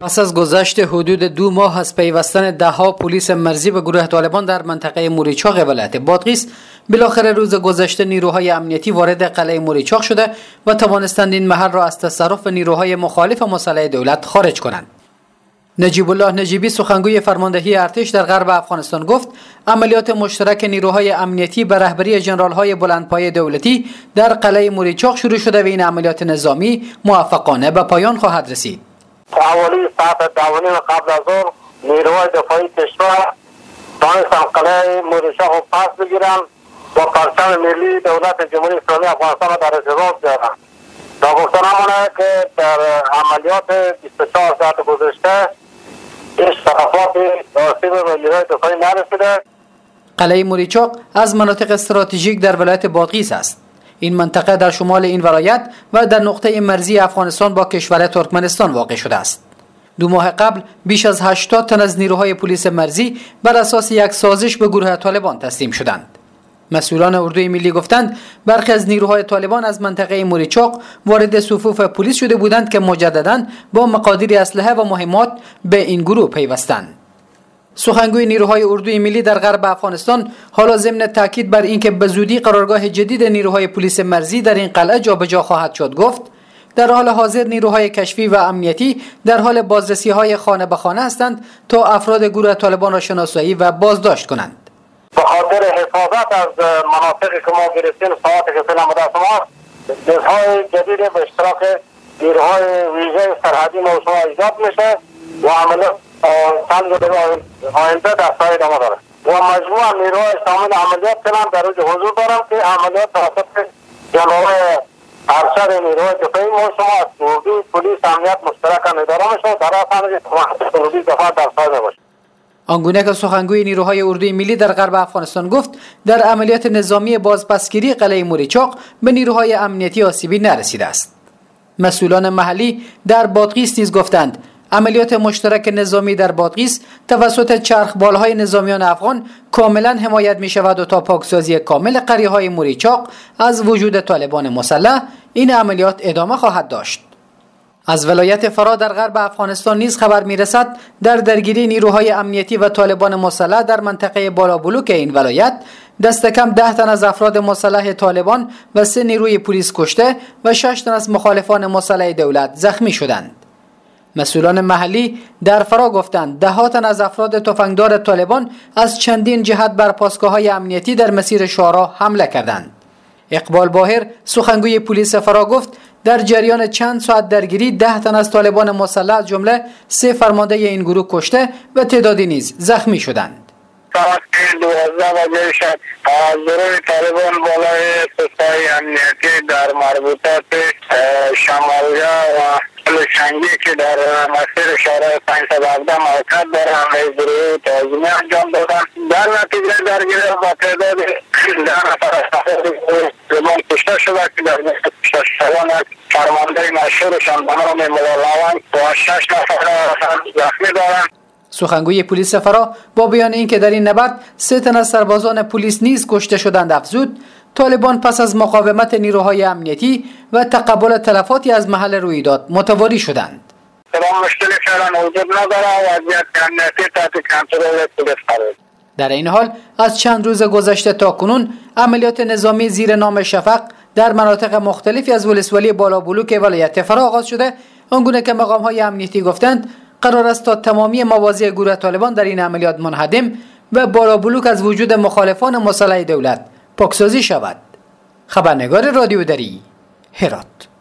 پس از گذشت حدود 2 ماه از پیوستن دهها پلیس مرزی به گروه طالبان در منطقه موریچاق ولایت بادغیس، بالاخره روز گذشته نیروهای امنیتی وارد قلعه موریچاق شده و توانستند این محل را از تصرف نیروهای مخالف مسلح دولت خارج کنند. نجیب الله نجیبی سخنگوی فرماندهی ارتش در غرب افغانستان گفت عملیات مشترک نیروهای امنیتی به رهبری ژنرال‌های بلندپایه دولتی در قلعه موریچاق شروع شده و این عملیات نظامی موفقانه به پایان خواهد رسید. حوالی ساعت 10:30 قبل از ظهر نیروهای دفاعی کشور تانستند قلعه موریچاق را پس بگیرند و پرچم ملی دولت جمهوری اسلامی افغانستان را در ارتباط بیارند. تا گفتن همانه که در عملیات 24 ساعت گذشته هیچ تلفات آسیب به نیروهای دفاعی نرسیده. قلعه موریچاق از مناطق استراتژیک در ولایت بادغیس است. این منطقه در شمال این ولایت و در نقطه مرزی افغانستان با کشور ترکمنستان واقع شده است. 2 ماه قبل بیش از 80 تن از نیروهای پلیس مرزی بر اساس یک سازش به گروه طالبان تسلیم شدند. مسئولان اردوی ملی گفتند برخی از نیروهای طالبان از منطقه موریچاق وارد صفوف پلیس شده بودند که مجدداً با مقادیر اسلحه و مهمات به این گروه پیوستند. سخنگوی نیروهای اردوی ملی در غرب افغانستان حالا ضمن تاکید بر اینکه به زودی قرارگاه جدید نیروهای پلیس مرزی در این قلعه جابجا خواهد شد گفت در حال حاضر نیروهای کشفی و امنیتی در حال بازرسی‌های خانه به خانه هستند تا افراد گروه طالبان را شناسایی و بازداشت کنند. به خاطر حفاظت از مناطقی که ما گرفتیم ساعتی که فعلا مدت ما جزهای جدید به اشتراک نیروهای ویژه سرحدی موسوم ایجاد میشه و عملیات چند روز آینده دستای ادامه داره و مجموع نیروهای شامل عملیات فعلا در اوج حضور دارم که عملیات توسط جناهای ارشد نیروهای دفاعی موسوم است. اردوی پلیس امنیت مشترک اداره میشه در اصل که اردوی دفاع در سایه باشه. آنگونه که سخنگوی نیروهای اردوی ملی در غرب افغانستان گفت در عملیات نظامی بازپسگیری قلعه موریچاق به نیروهای امنیتی آسیبی نرسیده است. مسئولان محلی در بادغیس نیز گفتند عملیات مشترک نظامی در بادغیس توسط چرخبالهای نظامیان افغان کاملا حمایت می شود و تا پاکسازی کامل قریه‌های موریچاق از وجود طالبان مسلح این عملیات ادامه خواهد داشت. از ولایت فرا در غرب افغانستان نیز خبر میرسد در درگیری نیروهای امنیتی و طالبان مسلح در منطقه بالابلوک این ولایت دست کم 10 تن از افراد مسلح طالبان و 3 نیروی پلیس کشته و 6 تن از مخالفان مسلح دولت زخمی شدند. مسئولان محلی در فرا گفتند 10 تن از افراد تفنگدار طالبان از چندین جهت بر پاسگاه‌های امنیتی در مسیر شارع حمله کردند. اقبال باهر سخنگوی پلیس فرا گفت در جریان چند ساعت درگیری 10 تن از طالبان مسلح از جمله 3 فرمانده این گروه کشته و تعدادی نیز زخمی شدند. ساعت 12 بجه شب از گروه طالبان بالای سپاه امنیتی در مربوطات شمالیا و شنگی که در مسیر شارع 517 موقعیت دارند از گروه تعظیمی انجام دادند. در نتیجه درگیری با تعداد 10 نفر از افراد طالبان کشته شده که در میان کشته شدگان فرمانده مشهورشان به نام ملا و 6 نفر زخمی دارند. سخنگوی پلیس فرا با بیان اینکه در این نبرد 3 تن از سربازان پلیس نیز کشته شدند افزود طالبان پس از مقاومت نیروهای امنیتی و تقبل تلفاتی از محل رویداد متواری شدند. مشکلی فعلا وجود نداره و وضعیت امنیتی تحت کنترل پلیس قرار. در این حال از چند روز گذشته تا کنون عملیات نظامی زیر نام شفق در مناطق مختلفی از ولسوالی بالابلوک ولایت فرا آغاز شده آنگونه که مقام‌های امنیتی گفتند قرار است تا تمامی مواضع گروه طالبان در این عملیات منهدم و بالابلوک از وجود مخالفان مسلح دولت پاکسازی شود. خبرنگار رادیو دری هرات.